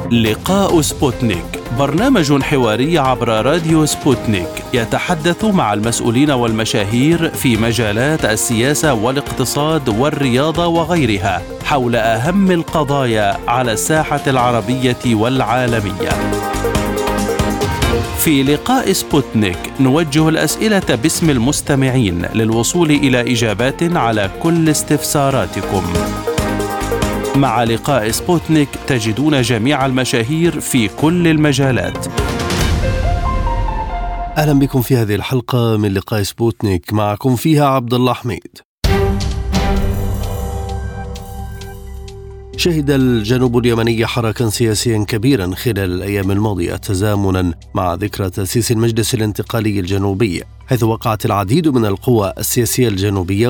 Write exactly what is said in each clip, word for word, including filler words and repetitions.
لقاء سبوتنيك، برنامج حواري عبر راديو سبوتنيك يتحدث مع المسؤولين والمشاهير في مجالات السياسة والاقتصاد والرياضة وغيرها حول أهم القضايا على الساحة العربية والعالمية. في لقاء سبوتنيك نوجه الأسئلة باسم المستمعين للوصول إلى إجابات على كل استفساراتكم. مع لقاء سبوتنيك تجدون جميع المشاهير في كل المجالات. أهلا بكم في هذه الحلقة من لقاء سبوتنيك، معكم فيها عبد الله حميد. شهد الجنوب اليمني حراكا سياسيا كبيرا خلال الأيام الماضية تزامنا مع ذكرى تأسيس المجلس الانتقالي الجنوبي، حيث وقعت العديد من القوى السياسية الجنوبية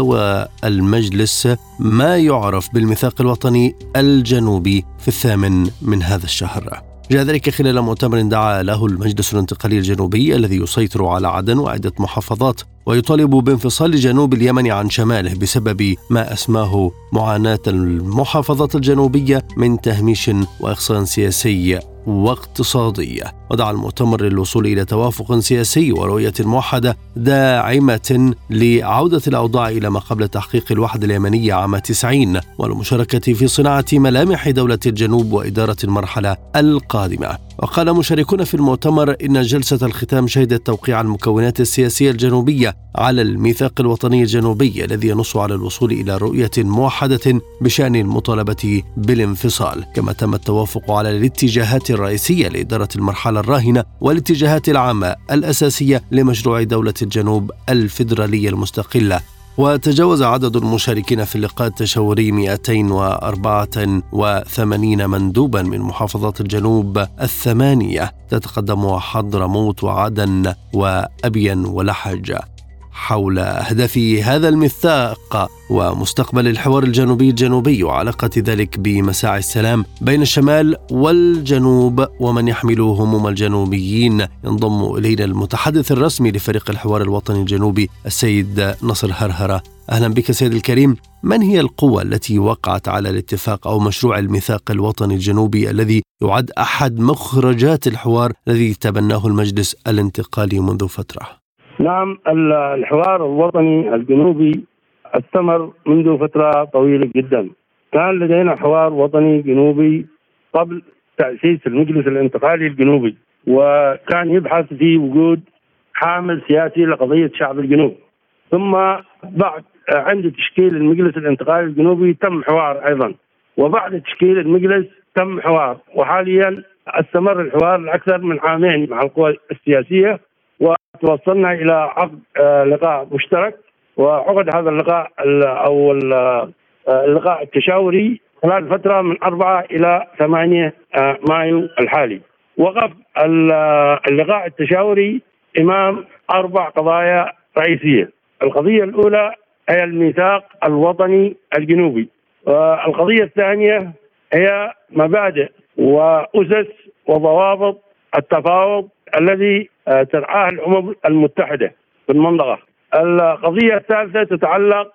والمجلس ما يعرف بالميثاق الوطني الجنوبي في الثامن من هذا الشهر. جاء ذلك خلال مؤتمر دعا له المجلس الانتقالي الجنوبي الذي يسيطر على عدن وعدة محافظات، ويطالب بانفصال جنوب اليمن عن شماله بسبب ما أسماه معاناة المحافظات الجنوبية من تهميش وإخصاء سياسي واقتصادي. ودعا المؤتمر للوصول إلى توافق سياسي ورؤية موحدة داعمة لعودة الأوضاع إلى ما قبل تحقيق الوحدة اليمنية عام تسعين، والمشاركة في صناعة ملامح دولة الجنوب وإدارة المرحلة القادمة. وقال مشاركون في المؤتمر إن جلسة الختام شهدت توقيع المكونات السياسية الجنوبية على الميثاق الوطني الجنوبي الذي ينص على الوصول إلى رؤية موحدة بشأن المطالبة بالانفصال، كما تم التوافق على الاتجاهات الرئيسية لإدارة المرحلة الراهنة والاتجاهات العامة الأساسية لمشروع دولة الجنوب الفيدرالية المستقلة. وتجاوز عدد المشاركين في اللقاء التشاوري مئتين وأربعة وثمانين مندوبا من محافظات الجنوب الثمانية تتقدم حضرموت وعدن وأبين ولحج حول أهداف هذا الميثاق ومستقبل الحوار الجنوبي الجنوبي وعلاقة ذلك بمساعي السلام بين الشمال والجنوب ومن يحمل هموم الجنوبيين. ينضم إلينا المتحدث الرسمي لفريق الحوار الوطني الجنوبي السيد نصر هرهرة. أهلا بك سيد الكريم. من هي القوة التي وقعت على الاتفاق أو مشروع الميثاق الوطني الجنوبي الذي يعد أحد مخرجات الحوار الذي تبناه المجلس الانتقالي منذ فترة؟ نعم، الحوار الوطني الجنوبي استمر منذ فترة طويلة جدا. كان لدينا حوار وطني جنوبي قبل تأسيس المجلس الانتقالي الجنوبي، وكان يبحث في وجود حامل سياسي لقضية شعب الجنوب. ثم بعد عند تشكيل المجلس الانتقالي الجنوبي تم حوار أيضا، وبعد تشكيل المجلس تم حوار، وحاليا استمر الحوار لأكثر من عامين مع القوى السياسية، وتوصلنا إلى عقد لقاء مشترك. وعقد هذا اللقاء أو اللقاء التشاوري خلال فترة من أربعة إلى ثمانية مايو الحالي. وقف اللقاء التشاوري أمام أربع قضايا رئيسية. القضية الأولى هي الميثاق الوطني الجنوبي، والقضية الثانية هي مبادئ وأسس وضوابط التفاوض الذي ترعاه الأمم المتحدة في المنطقة. القضية الثالثة تتعلق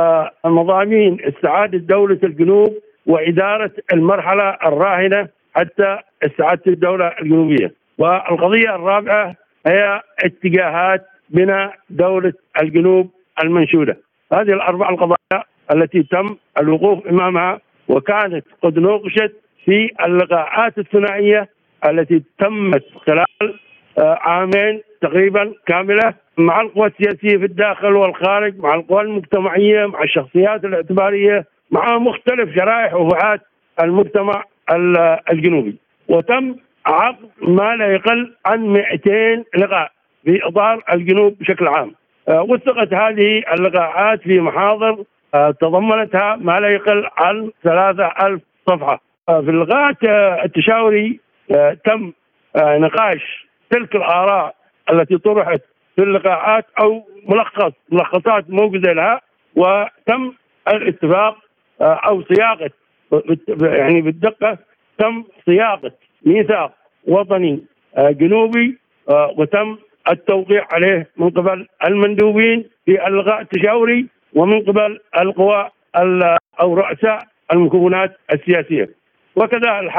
بمضامين استعادة دولة الجنوب وإدارة المرحلة الراهنة حتى استعادة الدولة الجنوبية. والقضية الرابعة هي اتجاهات بناء دولة الجنوب المنشودة. هذه الأربع القضايا التي تم الوقوف أمامها، وكانت قد نوقشت في اللقاءات الثنائية التي تمت خلال عامين تقريبا كاملة مع القوى السياسية في الداخل والخارج، مع القوى المجتمعية، مع الشخصيات الاعتبارية، مع مختلف شرائح وفئات المجتمع الجنوبي. وتم عقد ما لا يقل عن مئتين لقاء في إطار الجنوب بشكل عام. وثقت هذه اللقاءات في محاضر تضمنتها ما لا يقل عن ثلاثة ألف صفحة. في اللقاء التشاوري تم نقاش تلك الآراء التي طرحت في اللقاءات أو ملخص ملخصات موجودة لها، وتم الاتفاق أو صياغة، يعني بالدقة تم صياغة ميثاق وطني جنوبي، وتم التوقيع عليه من قبل المندوبين في اللقاء التشاوري ومن قبل القوى أو رؤساء المكونات السياسية. وكذا الحال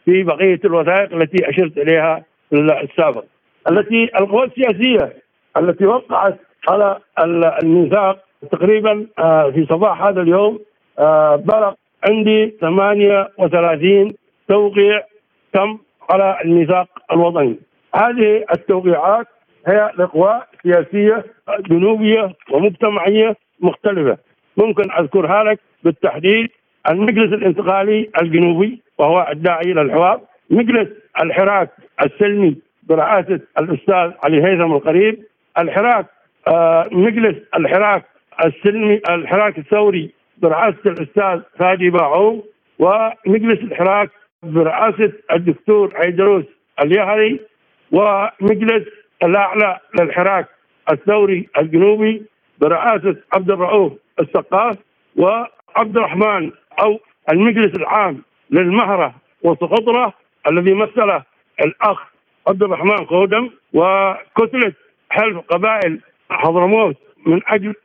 في بقية الوثائق التي أشرت إليها السابق. التي القوى السياسية التي وقعت على الميثاق تقريبا في صباح هذا اليوم بلغ عندي ثمانية وثلاثين توقيع تم على الميثاق الوطني. هذه التوقيعات هي لقوى سياسية جنوبية ومجتمعية مختلفة. ممكن أذكرها لك بالتحديد: المجلس الانتقالي الجنوبي وهو الداعي إلى الحوار، مجلس الحراك السلمي برئاسة الأستاذ علي هيثم القريب، الحراك آه مجلس الحراك السلمي الحراك الثوري برئاسة الأستاذ فادي باعوم، ومجلس الحراك برئاسة الدكتور عيدروس اليهري، ومجلس الأعلى للحراك الثوري الجنوبي برئاسة عبد الرؤوف السقاف، وعبد الرحمن أو المجلس العام للمهرة والسقطرة الذي مثله الأخ عبد الرحمن قودم، وكتلة حلف قبائل حضرموت من أجل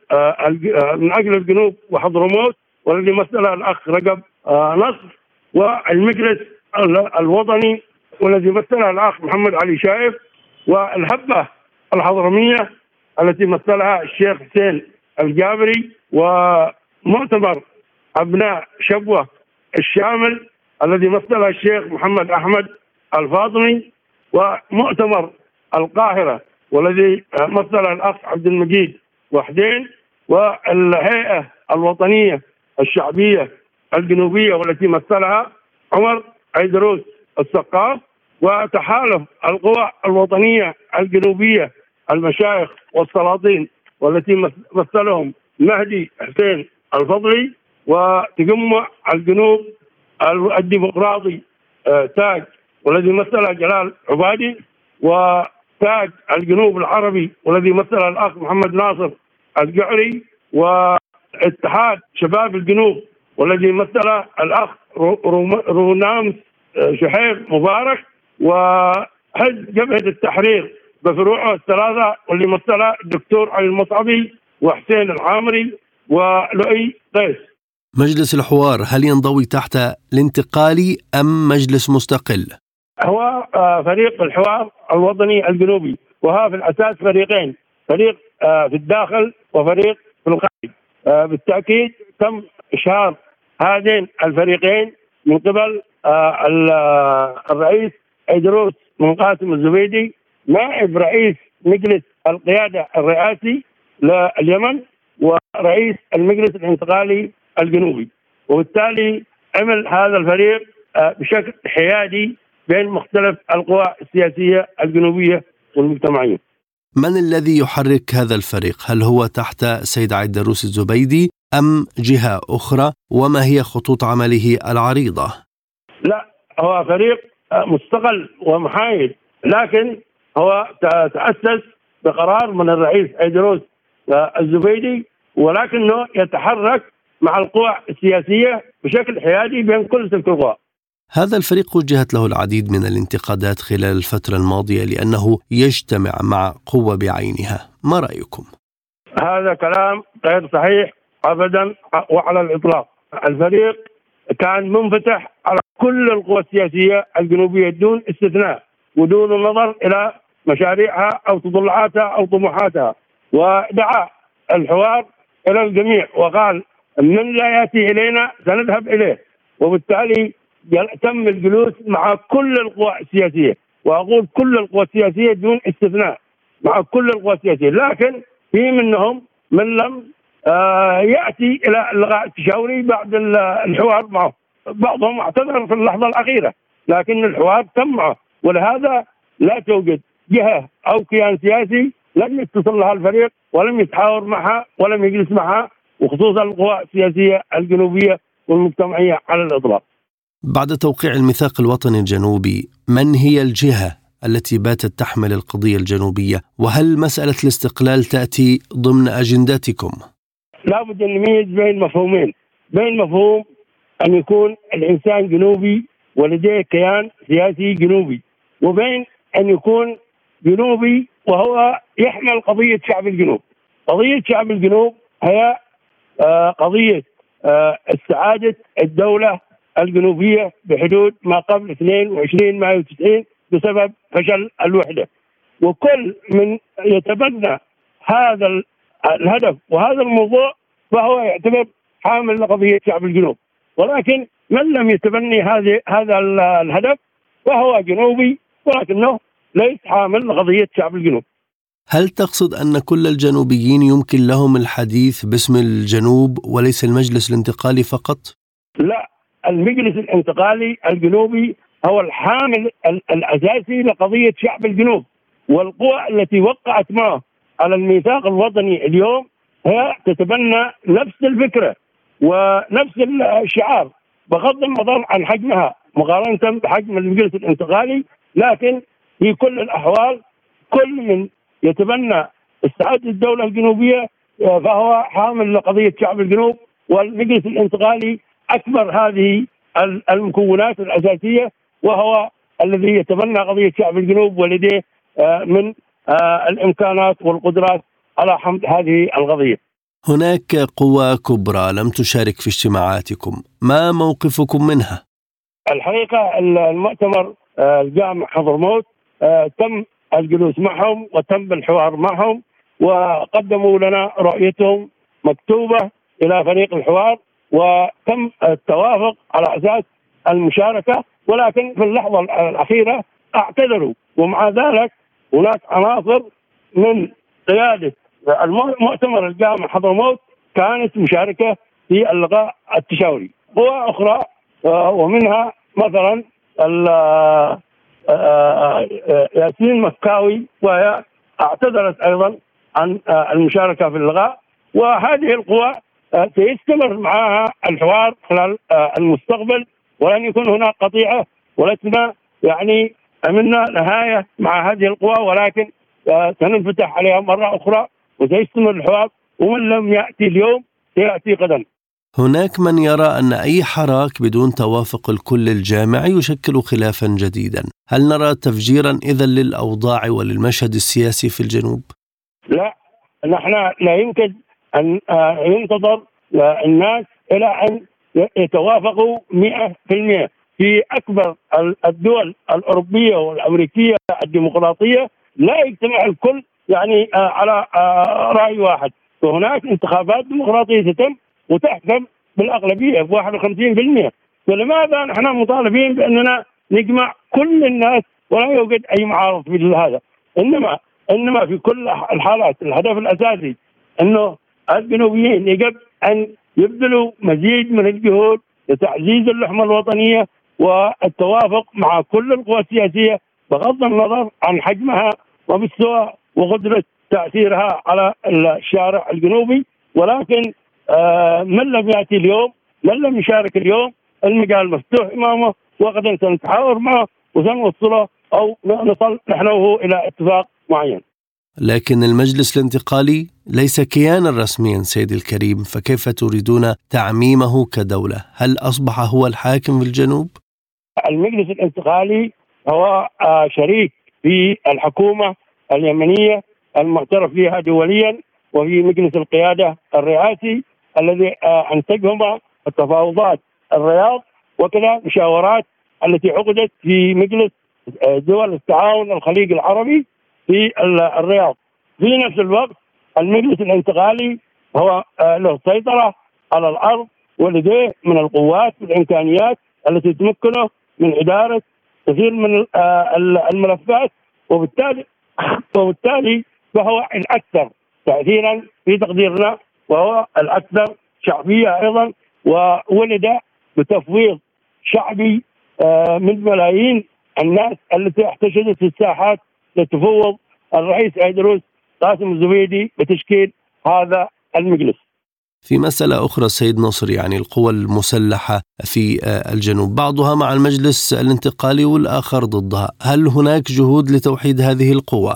من أجل الجنوب وحضرموت والذي مثله الأخ رجب نصر، والمجلس الوطني والذي مثلها الأخ محمد علي شايف، والهبة الحضرمية التي مثلها الشيخ حسين الجابري، ومؤتمر أبناء شبوة الشامل الذي مثلها الشيخ محمد أحمد الفاطمي، ومؤتمر القاهرة والذي مثلها الأخ عبد المجيد وحدين، والهيئة الوطنية الشعبية الجنوبية والتي مثلها عمر عيدروس السقاف، وتحالف القوى الوطنية الجنوبية المشايخ والسلاطين والتي مثلهم مهدي حسين الفضلي، وتجمع الجنوب الديمقراطي تاج والذي مثلها جلال عبادي، وتاج الجنوب العربي والذي مثلها الأخ محمد ناصر الجعري، واتحاد شباب الجنوب والذي مثلها الأخ رونامس شحير مبارك، وحزب جبهة التحرير بفروعه الثلاثة واللي مثلها الدكتور علي المصعبي وحسين العامري ولؤي قيس. مجلس الحوار هل ينضوي تحت الانتقالي أم مجلس مستقل؟ هو فريق الحوار الوطني الجنوبي، وها في الأساس فريقين، فريق في الداخل وفريق في الخارج. بالتأكيد تم إشهار هذين الفريقين من قبل الرئيس عيدروس بن قاسم الزبيدي نائب رئيس مجلس القيادة الرئاسي لليمن ورئيس المجلس الانتقالي الجنوبي، وبالتالي عمل هذا الفريق بشكل حيادي بين مختلف القوى السياسية الجنوبية والمجتمعية. من الذي يحرك هذا الفريق؟ هل هو تحت سيد عيدروس الزبيدي أم جهة أخرى؟ وما هي خطوط عمله العريضة؟ لا، هو فريق مستقل ومحايد، لكن هو تأسس بقرار من الرئيس عيدروس الزبيدي، ولكنه يتحرك مع القوى السياسية بشكل حيادي بين كل تلك القوى. هذا الفريق وجهت له العديد من الانتقادات خلال الفترة الماضية لأنه يجتمع مع قوة بعينها، ما رأيكم؟ هذا كلام غير صحيح أبدا وعلى الإطلاق. الفريق كان منفتح على كل القوى السياسية الجنوبية دون استثناء ودون النظر إلى مشاريعها أو تطلعاتها أو طموحاتها، ودعا الحوار إلى الجميع وقال: من لا يأتي إلينا سنذهب إليه. وبالتالي تم الجلوس مع كل القوى السياسية، وأقول كل القوى السياسية دون استثناء، مع كل القوى السياسية، لكن في منهم من لم آه يأتي إلى اللقاء التشاوري بعد الحوار معه. بعضهم اعتذر في اللحظة الأخيرة، لكن الحوار تم معه، ولهذا لا توجد جهة أو كيان سياسي لم يتصل لها الفريق ولم يتحاور معها ولم يجلس معها، وخصوصا القوى السياسية الجنوبية والمجتمعية على الإطلاق. بعد توقيع الميثاق الوطني الجنوبي، من هي الجهة التي باتت تحمل القضية الجنوبية؟ وهل مسألة الاستقلال تأتي ضمن أجنداتكم؟ لا بد أن نميز بين مفهومين، بين مفهوم أن يكون الإنسان جنوبي ولديه كيان سياسي جنوبي، وبين أن يكون جنوبي وهو يحمل قضية شعب الجنوب. قضية شعب الجنوب هي قضية استعادة الدولة الجنوبية بحدود ما قبل اثنين وعشرين مايو تسعين بسبب فشل الوحدة. وكل من يتبنى هذا الهدف وهذا الموضوع فهو يعتبر حامل لقضية شعب الجنوب، ولكن من لم يتبني هذه هذا الهدف فهو جنوبي ولكنه ليس حامل لقضية شعب الجنوب. هل تقصد أن كل الجنوبيين يمكن لهم الحديث باسم الجنوب وليس المجلس الانتقالي فقط؟ لا، المجلس الانتقالي الجنوبي هو الحامل الأساسي لقضية شعب الجنوب، والقوى التي وقعت معه على الميثاق الوطني اليوم هي تتبنى نفس الفكرة ونفس الشعار بغض النظر عن حجمها مقارنة بحجم المجلس الانتقالي. لكن في كل الأحوال كل من يتبنى استعادة الدولة الجنوبية فهو حامل لقضية شعب الجنوب، والمجلس الانتقالي أكبر هذه المكونات الأساسية، وهو الذي يتبنى قضية شعب الجنوب ولديه من الإمكانات والقدرات على حمل هذه القضية. هناك قوى كبرى لم تشارك في اجتماعاتكم، ما موقفكم منها؟ الحقيقة المؤتمر الجامع حضرموت تم الجلوس معهم وتم الحوار معهم، وقدموا لنا رؤيتهم مكتوبة إلى فريق الحوار، وتم التوافق على أساس المشاركة، ولكن في اللحظة الأخيرة اعتذروا. ومع ذلك هناك عناصر من قيادة المؤتمر الجامع حضرموت كانت مشاركة في اللقاء التشاوري. قوى أخرى ومنها مثلا ياسين مكاوي وهي اعتذرت أيضا عن المشاركة في اللقاء. وهذه القوى سيستمر معها الحوار خلال المستقبل، ولن يكون هناك قطيعة، ولسنا يعني عملنا نهاية مع هذه القوى، ولكن سننفتح عليها مرة أخرى وسيستمر الحوار، ومن لم يأتي اليوم سيأتي غدا. هناك من يرى أن أي حراك بدون توافق الكل الجامعي يشكل خلافا جديدا، هل نرى تفجيرا إذن للأوضاع وللمشهد السياسي في الجنوب؟ لا، نحن لا يمكن أن ينتظر الناس إلى أن يتوافقوا مئة في المئة. في أكبر الدول الأوروبية والأمريكية الديمقراطية لا يجتمع الكل يعني على رأي واحد، وهناك انتخابات ديمقراطية تتم وتحكم بالأغلبية ب واحد وخمسين بالمئة. فلماذا نحن مطالبين بأننا نجمع كل الناس ولا يوجد أي معارض في هذا؟ إنما إنما في كل الحالات الهدف الأساسي أنه الجنوبيين يجب أن يبذلوا مزيد من الجهود لتعزيز اللحمة الوطنية والتوافق مع كل القوى السياسية بغض النظر عن حجمها ومستوى وقدرة تأثيرها على الشارع الجنوبي. ولكن آه من لم يأتي اليوم، من لم يشارك اليوم، المجال مفتوح أمامه، وغدا سنتحاور معه وسنوصله أو نصل نحن وهو إلى اتفاق معين. لكن المجلس الانتقالي ليس كيانا رسميا سيد الكريم، فكيف تريدون تعميمه كدولة؟ هل أصبح هو الحاكم في الجنوب؟ المجلس الانتقالي هو شريك في الحكومة اليمنية المعترف بها دوليا، وفي مجلس القيادة الرئاسي الذي أنتجهما التفاوضات الرياض وكذا مشاورات التي عقدت في مجلس دول التعاون الخليج العربي في الرياض. في نفس الوقت المجلس الانتقالي هو له سيطرة على الأرض ولديه من القوات والإمكانيات التي تمكنه من إدارة كثير من الملفات، وبالتالي وبالتالي فهو الأكثر تأثيرا في تقديرنا، وهو الأكثر شعبية أيضا، وولد بتفويض شعبي من ملايين الناس التي احتشدت في الساحات لتفوض الرئيس أيدروس قاسم الزبيدي بتشكيل هذا المجلس. في مسألة أخرى سيد نصر، يعني القوى المسلحة في الجنوب بعضها مع المجلس الانتقالي والآخر ضدها، هل هناك جهود لتوحيد هذه القوى؟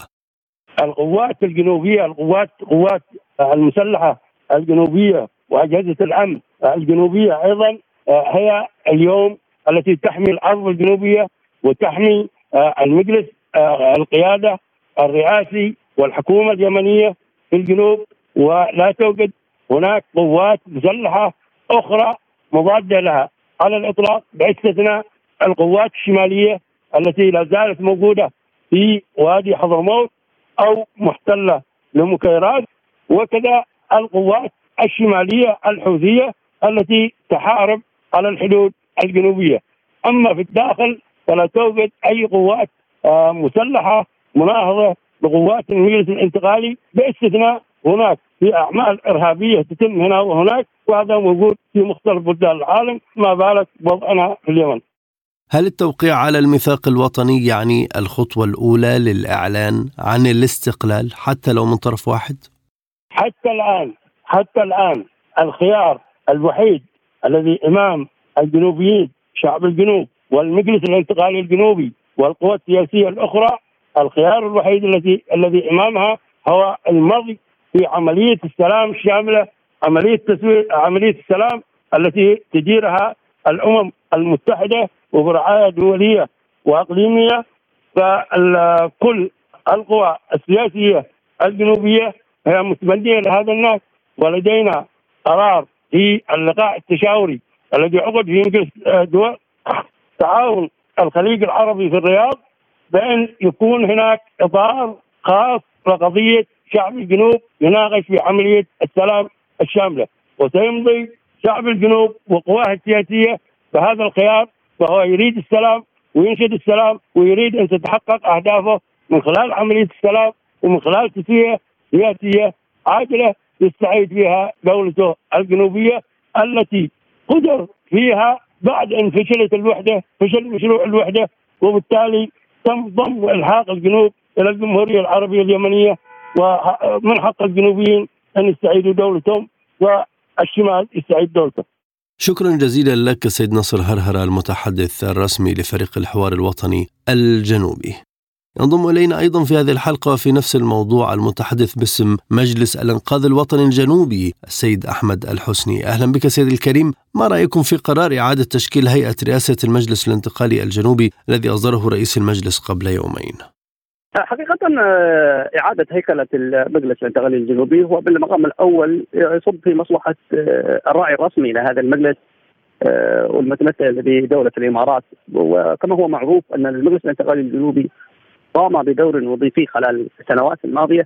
القوات الجنوبية، القوات قوات المسلحة الجنوبية وأجهزة الأمن الجنوبية أيضا هي اليوم التي تحمي الأرض الجنوبية وتحمي المجلس القيادة الرئاسي والحكومة اليمنية في الجنوب، ولا توجد هناك قوات مسلحة أخرى مضادة لها. على الإطلاق، باستثناء القوات الشمالية التي لا زالت موجودة في وادي حضرموت أو محتلة لمكيرات، وكذا القوات الشمالية الحوثية التي تحارب على الحدود الجنوبية. أما في الداخل فلا توجد أي قوات مسلحة مناهضة لقوات المجلس الانتقالي، باستثناء هناك في أعمال إرهابية تتم هنا وهناك، وهذا موجود في مختلف بلدان العالم، ما بالك وضعنا في اليمن. هل التوقيع على الميثاق الوطني يعني الخطوة الأولى للإعلان عن الاستقلال حتى لو من طرف واحد؟ حتى الآن حتى الآن الخيار الوحيد الذي أمام الجنوبيين، شعب الجنوب والمجلس الانتقالي الجنوبي والقوى السياسية الأخرى، الخيار الوحيد الذي الذي أمامها هو المضي في عملية السلام الشاملة، عملية تسوية عملية السلام التي تديرها الأمم المتحدة وبرعاية دولية وإقليمية. فكل القوى السياسية الجنوبية هي متبنية لهذا الناس، ولدينا قرار في اللقاء التشاوري الذي عقد في مجلس دول تعاون الخليج العربي في الرياض بأن يكون هناك إطار خاص لقضية شعب الجنوب يناقش في عملية السلام الشاملة، وسيمضي شعب الجنوب وقواه السياسية بهذا الخيار، فهو يريد السلام وينشد السلام ويريد أن تتحقق أهدافه من خلال عملية السلام ومن خلال تسوية سياسية عاجلة يستعيد فيها دولته الجنوبية التي قدر فيها بعد أن فشلت الوحدة فشل مشروع الوحدة، وبالتالي تم ضم والحاق الجنوب إلى الجمهورية العربية اليمنية، ومن حق الجنوبيين أن يستعيدوا دولتهم والشمال يستعيد دولته. شكرا جزيلا لك سيد نصر هرهرة، المتحدث الرسمي لفريق الحوار الوطني الجنوبي. ينضم إلينا أيضا في هذه الحلقة في نفس الموضوع المتحدث باسم مجلس الإنقاذ الوطني الجنوبي السيد أحمد الحسني. أهلا بك سيد الكريم. ما رأيكم في قرار إعادة تشكيل هيئة رئاسة المجلس الانتقالي الجنوبي الذي أصدره رئيس المجلس قبل يومين؟ حقيقة إعادة هيكلة المجلس الانتقالي الجنوبي هو بالمقام الأول يصب في مصلحة الراعي الرسمي لهذا المجلس والمتمثل بدولة الإمارات. وكما هو معروف أن المجلس الانتقالي الجنوبي قام بدور وظيفي خلال السنوات الماضية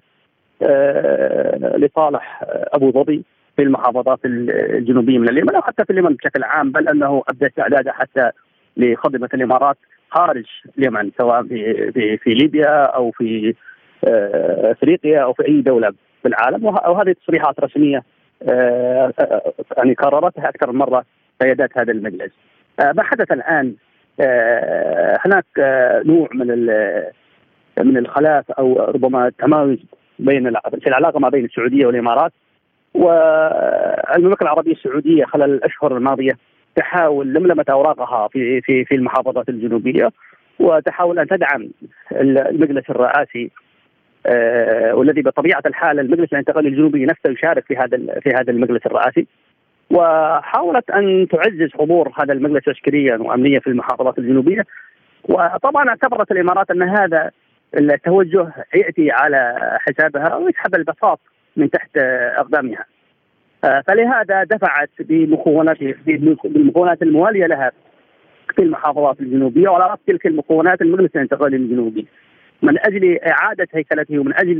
لصالح أبو ظبي في المحافظات الجنوبية من اليمن، أو حتى في اليمن بشكل عام، بل أنه أبدى استعداده حتى لخدمة الإمارات خارج اليمن، سواء في في, في ليبيا أو في أفريقيا أو في أي دولة في العالم. وهذه تصريحات رسمية يعني كررتها أكثر من مرة قيادات هذا المجلس. ما حدث الآن هناك نوع من من الخلاف أو ربما التمايز بين في العلاقة ما بين السعودية والإمارات. والمملكة العربية السعودية خلال الأشهر الماضية تحاول لملمة أوراقها في في في المحافظات الجنوبية، وتحاول أن تدعم المجلس الرئاسي آه والذي بطبيعة الحال المجلس الانتقالي الجنوبي نفسه يشارك في هذا في هذا المجلس الرئاسي، وحاولت أن تعزز حضور هذا المجلس عسكريا وأمنيا في المحافظات الجنوبية. وطبعا اعتبرت الإمارات أن هذا التوجه يأتي على حسابها ويسحب البساط من تحت أقدامها، فلهذا دفعت بمكونات بالمكونات الموالية لها في المحافظات الجنوبية وعلى رأس تلك المكونات المجلس الانتقالي الجنوبي من أجل إعادة هيكلته ومن أجل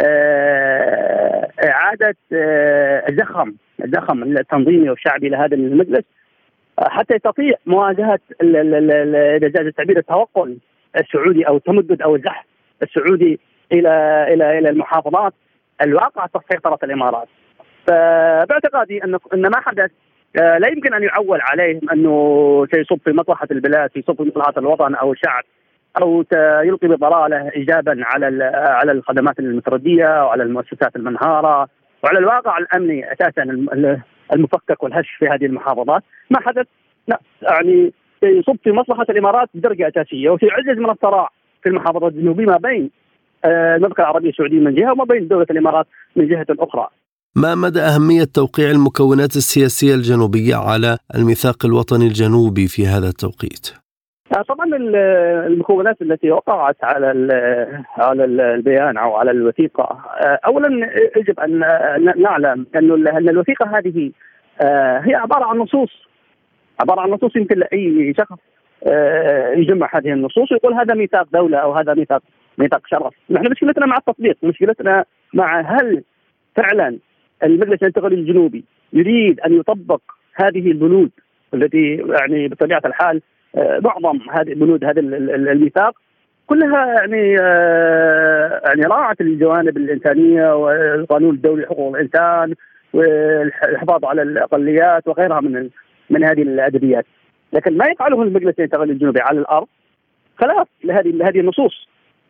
إعادة الزخم الزخم التنظيمي والشعبي لهذا المجلس حتى يستطيع مواجهة إذا جاز التعبير التوقل السعودي أو التمدد أو الزحف السعودي إلى إلى إلى المحافظات الواقعة تحت سيطرة الإمارات. فباعتقادي أن أن ما حدث لا يمكن أن يعول عليه أنه سيصب في مصلحة البلاد، سيصب في مصلحة الوطن أو الشعب، أو يلقي بضلالة إيجابا على على الخدمات المتردية وعلى المؤسسات المنهارة وعلى الواقع الأمني أساسا المفكك والهش في هذه المحافظات. ما حدث لا يعني سيصب في مصلحة الإمارات بدرجة أساسية، وسيعزز من الصراع في المحافظات الجنوبية ما بين المملكة العربية السعودية من جهة وما بين دولة الإمارات من جهة أخرى. ما مدى أهمية توقيع المكونات السياسية الجنوبية على الميثاق الوطني الجنوبي في هذا التوقيت؟ طبعا المكونات التي وقعت على على البيان أو على الوثيقة، أولا يجب أن نعلم أن الوثيقة هذه هي عبارة عن نصوص عباره عن نصوص يمكن لاي شخص يجمع هذه النصوص ويقول هذا ميثاق دوله او هذا ميثاق ميثاق شرف. نحن مشكلتنا مع التطبيق، مشكلتنا مع هل فعلا المجلس الانتقالي الجنوبي يريد ان يطبق هذه البنود التي يعني بطبيعه الحال معظم هذه البنود هذا الميثاق كلها يعني يعني راعت الجوانب الانسانيه والقانون الدولي حقوق الانسان والحفاظ على الاقليات وغيرها من من هذه الادبيات، لكن ما يفعله المجلس الانتقالي الجنوبي على الارض خلاف لهذه لهذه النصوص.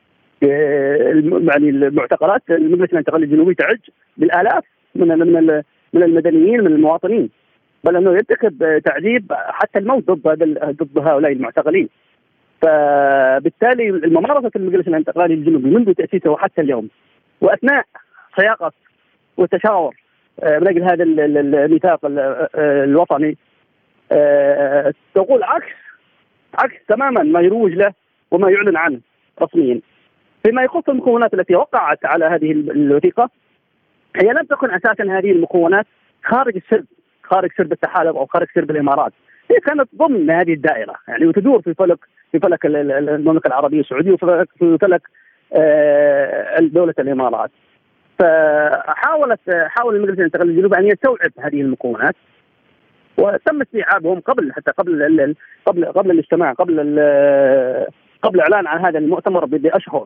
يعني المعتقلات المجلس الانتقالي الجنوبي تعج بالالاف من من من المدنيين من المواطنين، بل انه يرتكب تعذيب حتى الموت ضد ضد هؤلاء المعتقلين. فبالتالي الممارسه المجلس الانتقالي الجنوبي منذ تاسيسه وحتى اليوم واثناء صياغه والتشاور من اجل هذا الميثاق الوطني تقول عكس عكس تماما ما يروج له وما يعلن عنه رسميا. فيما يخص المكونات التي وقعت على هذه الوثيقه، هي لم تكن اساسا هذه المكونات خارج السرب خارج سرب التحالف او خارج سرب الامارات، هي كانت ضمن هذه الدائره يعني وتدور في فلك في فلك المملكه العربيه السعوديه وفي فلك دوله الامارات. فحاولت حاول المجلس الانتقالي الجنوبي ان يستوعب هذه المكونات وتم استيعابهم قبل حتى قبل قبل قبل الاجتماع قبل قبل الاعلان عن هذا المؤتمر باشهر.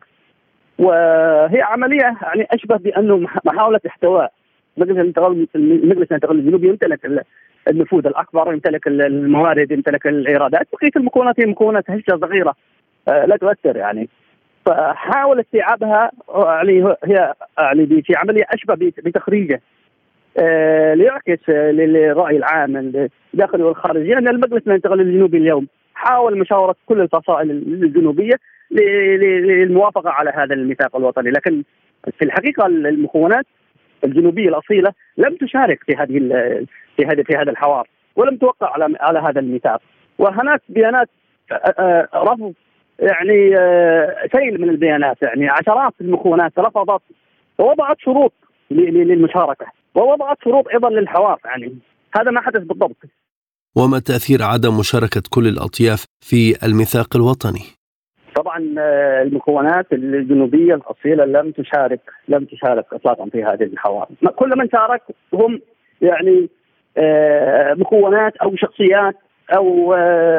وهي عمليه يعني اشبه بانه محاوله احتواء مجلس الانتقال المجلس الانتقالي الجنوبي يمتلك النفوذ الاكبر، يمتلك الموارد، يمتلك الايرادات، بقيه المكونات هي مكونات هشه صغيره لا تؤثر يعني. فحاول استيعابها يعني هي يعني في عمليه اشبه بتخريجه آه ليعكس للراي العام الداخلي والخارجي ان المجلس الانتقالي الجنوبي اليوم حاول مشاوره كل الفصائل الجنوبيه للموافقه على هذا الميثاق الوطني، لكن في الحقيقه المكونات الجنوبيه الاصيله لم تشارك في هذه في هذا في هذا الحوار ولم توقع على على هذا الميثاق. وهناك بيانات رفض يعني سيل من البيانات، يعني عشرات المكونات رفضت ووضعت شروط للمشاركه ووضعت شروط ايضا للحوار، يعني هذا ما حدث بالضبط. وما تأثير عدم مشاركة كل الأطياف في الميثاق الوطني؟ طبعا المكونات الجنوبيه الاصيله لم تشارك لم تشارك اطلاقا في هذه الحوار. كل من شارك هم يعني مكونات او شخصيات او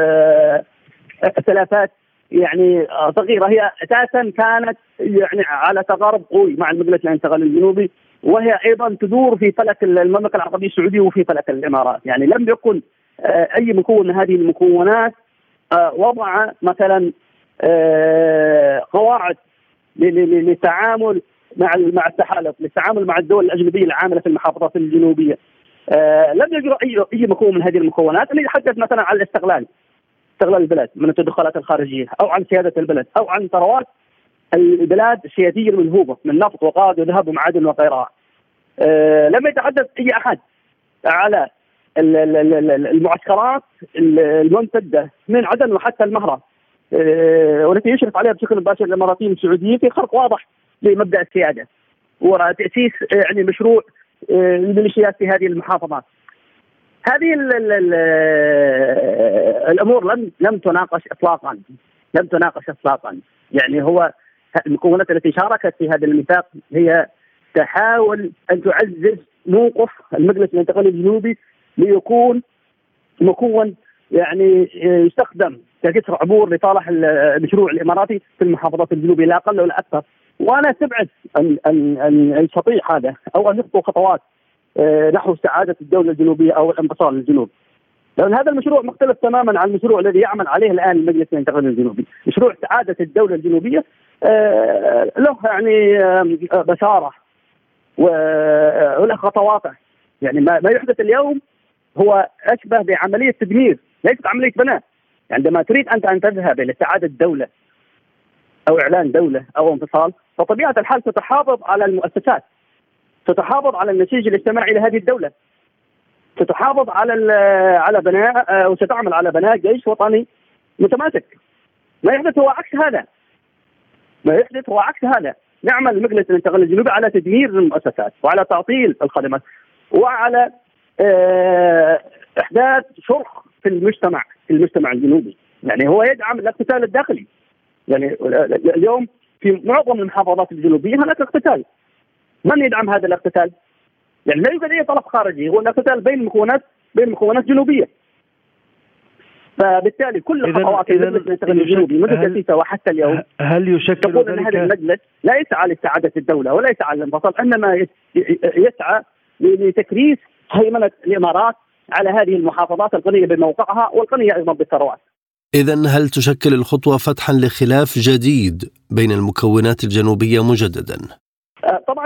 ائتلافات يعني صغيره هي اساسا كانت يعني على تقارب قوي مع المجلس الانتقالي الجنوبي، وهي ايضا تدور في فلك المملكه العربيه السعوديه وفي فلك الامارات. يعني لم يكن اي مكون من هذه المكونات وضع مثلا قواعد للتعامل مع مع التحالف، للتعامل مع الدول الاجنبيه العامله في المحافظات الجنوبيه. لم يجرى اي اي مكون من هذه المكونات اللي يتحدث مثلا عن الاستقلال استغلال البلد من التدخلات الخارجيه او عن سياده البلد او عن ثروات البلاد السياديه المنهوبه من نفط وغاز وذهب ومعادن وغيرها. أه لم يتحدث اي احد على المعسكرات الممتده من عدن وحتى المهره أه والتي يشرف عليها بشكل مباشر الاماراتيين السعوديين في خرق واضح لمبدا السياده وتاسيس يعني مشروع أه الميليشيات في هذه المحافظات. هذه ال ال ال الامور لم لم تناقش اطلاقا لم تناقش اطلاقا يعني هو المكونات التي شاركت في هذا الميثاق هي تحاول ان تعزز موقف المجلس الانتقالي الجنوبي ليكون مكون يعني يستخدم كجسر عبور لصالح المشروع الاماراتي في المحافظات الجنوبيه لا اقل ولا اكثر. وانا استبعد ان ان ان يستطيع هذا او ان يخطو خطوات نحو استعادة الدولة الجنوبية أو الانفصال الجنوبي، لأن هذا المشروع مختلف تماما عن المشروع الذي يعمل عليه الآن المجلس الانتقالي الجنوبي. مشروع استعادة الدولة الجنوبية له يعني بشارة وله خطواته. يعني ما يحدث اليوم هو أشبه بعملية تدمير ليست عملية بناء. عندما تريد أنت أن تذهب إلى استعادة دولة أو إعلان دولة أو انفصال فطبيعة الحال تتحافظ على المؤسسات، تتحافظ على النسيج الاجتماعي لهذه الدولة، تتحافظ على على بناء وستعمل على بناء جيش وطني متماسك. ما يحدث هو عكس هذا ما يحدث هو عكس هذا نعمل المجلس الانتقالي الجنوبي على تدمير المؤسسات وعلى تعطيل الخدمات وعلى إحداث شرخ في المجتمع في المجتمع الجنوبي. يعني هو يدعم الاقتتال الداخلي. يعني اليوم في معظم المحافظات الجنوبية هناك اقتتال. من يدعم هذا الاقتتال؟ يعني لا يوجد أي طرف خارجي، هو الاقتتال بين مكونات بين مكونات جنوبية. فبالتالي كل خطوات المجلس الجنوبي منذ تأسيسه وحتى اليوم هل يشكل تقول أن هذا المجلس لا يسعى لسعادة الدولة ولا يسعى للانفصال، إنما يسعى لتكريس هيمنة الإمارات على هذه المحافظات الغنية بموقعها والغنية أيضا بالثروات. إذن هل تشكل الخطوة فتحا لخلاف جديد بين المكونات الجنوبية مجددا؟ طبعا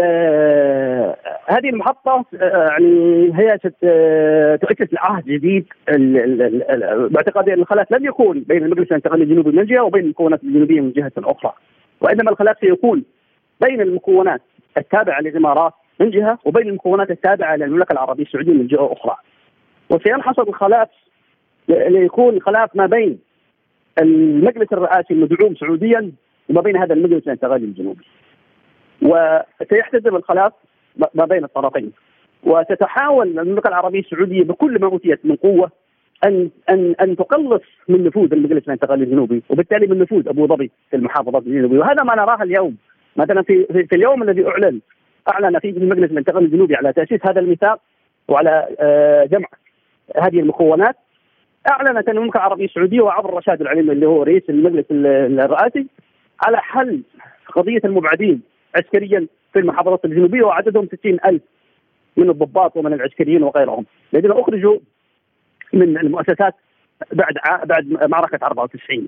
هذه المحطة يعني هي تؤسس لعهد جديد. باعتقادي أن الخلاف لن يكون بين المجلس الانتقالي الجنوبي من جهة وبين المكونات الجنوبية من جهة أخرى، وإنما الخلاف سيكون بين المكونات التابعة للإمارات من جهة وبين المكونات التابعة للمملكة العربية السعودية من جهة أخرى. وسينحصر الخلاف ليكون خلاف ما بين المجلس الرئاسي المدعوم سعوديا وما بين هذا المجلس الانتقالي الجنوبي، وسيحتدم الخلاف ما بين الطرفين. وستحاول المملكة العربية السعودية بكل ما أوتيت من قوة أن أن أن تقلص من نفوذ المجلس الانتقالي الجنوبي وبالتالي من نفوذ أبو ظبي في المحافظات الجنوبية. وهذا ما نراه اليوم. مثلا في في اليوم الذي أعلن أعلن فيه المجلس الانتقالي الجنوبي على تأسيس هذا الميثاق وعلى جمع هذه المكونات، أعلنت المملكة العربية السعودية وعبر رشاد العليمي اللي هو رئيس المجلس الرئاسي على حل قضية المبعدين عسكريا في المحافظات الجنوبية، وعددهم ستين ألف من الضباط ومن العسكريين وغيرهم الذين أخرجوا من المؤسسات بعد بعد معركة أربعة وتسعين.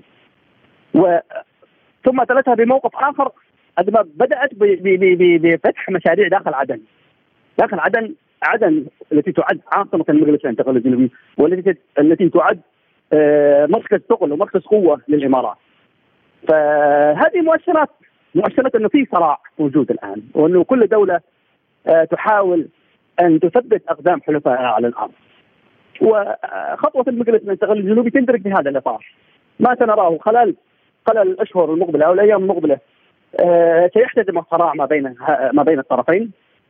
ثم تلتها بموقف آخر عندما بدأت بفتح مشاريع داخل عدن. داخل عدن عدن التي تعد عاصمة المجلس الانتقالي الجنوبي والتي التي تعد مركز ثقل ومركز قوة للإمارات. فهذه مؤشرات مؤشرات أنه في صراع موجود الآن، وأنه كل دولة تحاول أن تثبت أقدام حلفائها على الأرض. وخطوة المجلس الانتقالي الجنوبي تندرج في هذا الإطار. ما سنراه خلال خلال الأشهر المقبلة أو الأيام المقبلة سيحتدم الصراع ما بين ما بين الطرفين،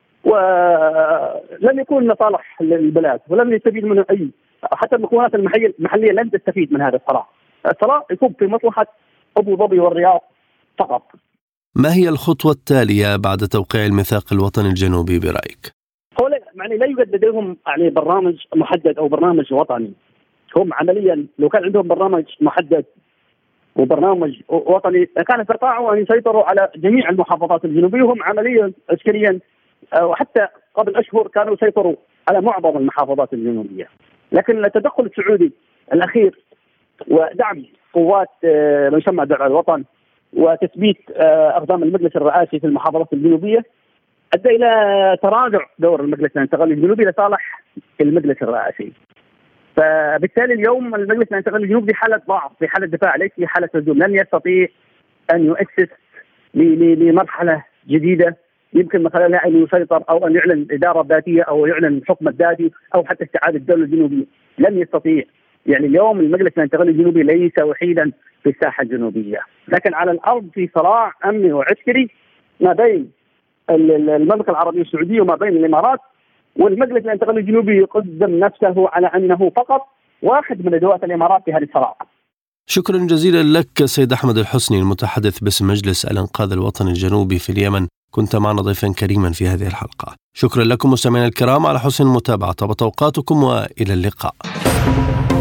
ولن يكون لصالح البلاد ولن يستفيد منه أي، حتى المكونات المحلية لن تستفيد من هذا الصراع. الصراع يكون في مصلحة أبو ظبي والرياض فقط. ما هي الخطوة التالية بعد توقيع الميثاق الوطني الجنوبي برأيك؟ هو يعني لا يوجد لديهم يعني برنامج محدد أو برنامج وطني. هم عمليا لو كان عندهم برنامج محدد وبرنامج وطني كان استطاعوا أن يسيطروا على جميع المحافظات الجنوبية. هم عمليا عسكريا وحتى قبل أشهر كانوا يسيطروا على معظم المحافظات الجنوبية، لكن التدخل السعودي الأخير ودعم قوات ما يسمى درع الوطن وتثبيت أقدام المجلس الرئاسي في المحافظات الجنوبية أدى إلى تراجع دور المجلس الانتقالي الجنوبي لصالح المجلس الرئاسي. فبالتالي اليوم المجلس الانتقالي الجنوبي في حالة ضعف، في حالة دفاع، ليس في حالة هجوم. لن يستطيع أن يؤسس لمرحلة جديدة يمكن من خلالها أن يسيطر أو أن يعلن إدارة ذاتية أو يعلن حكم ذاتي أو حتى استعادة الدولة الجنوبية. لن يستطيع. يعني اليوم المجلس الانتقالي الجنوبي ليس وحيدا في الساحة الجنوبية، لكن على الأرض في صراع أمني وعسكري ما بين المملكة العربية السعودية وما بين الإمارات، والمجلس الانتقالي الجنوبي يقدم نفسه على أنه فقط واحد من أدوات الإمارات في هذه الصراع. شكرا جزيلا لك سيد أحمد الحسني المتحدث باسم مجلس الإنقاذ الوطني الجنوبي في اليمن، كنت معنا ضيفا كريما في هذه الحلقة. شكرا لكم مستمعينا الكرام على حسن المتابعة وتوقعاتكم، وإلى اللقاء.